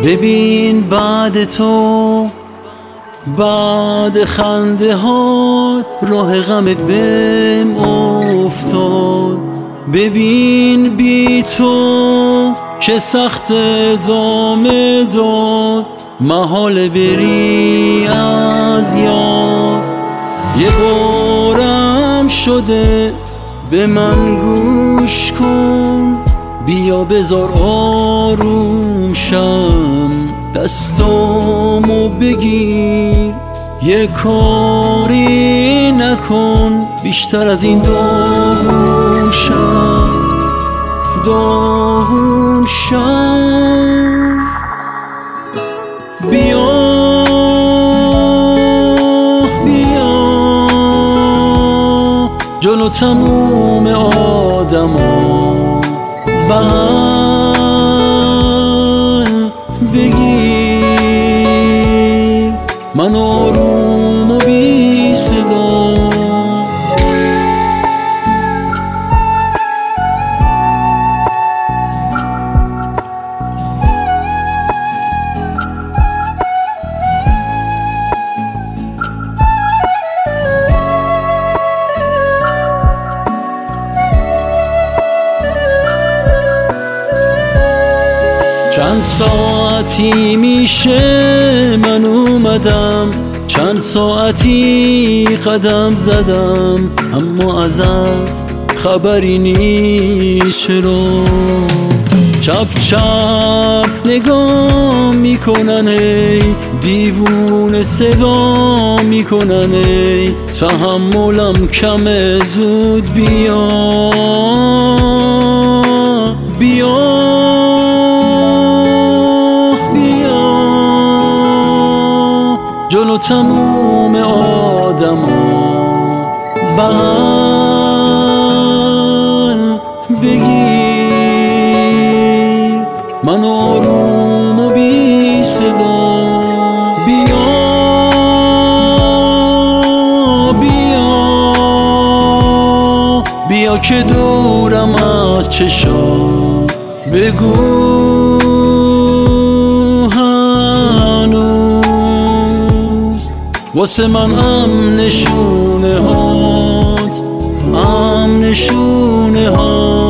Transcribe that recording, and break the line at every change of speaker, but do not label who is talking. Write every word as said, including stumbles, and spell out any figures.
ببین بعد تو، بعد خنده هات راه غمت بهم افتاد. ببین بی تو که سخت ادامه داد، محال بری از یاد. یه بارم شده به من گوش کن، بیا بذار آروم شم، دستامو بگیر. یه کاری نکن بیشتر از این داغون شم، داغون شم. بیا بیا جلو تموم آدما بغل بگیر، من آروم و بی صدا. چند ساعتی میشه من اومدم، چند ساعتی قدم زدم، اما از از خبری نیست. چرا چپ چپ نگاه میکنن، ای دیوونه صدا میکنن، ای تحملم کمه، زود بیا بیا جلو تموم آدما بغل بگیر، من آروم و بی صدا. بیا بیا بیا که دورم از چشام، بگو واسه من ام نشونه هات، ام نشونه هات.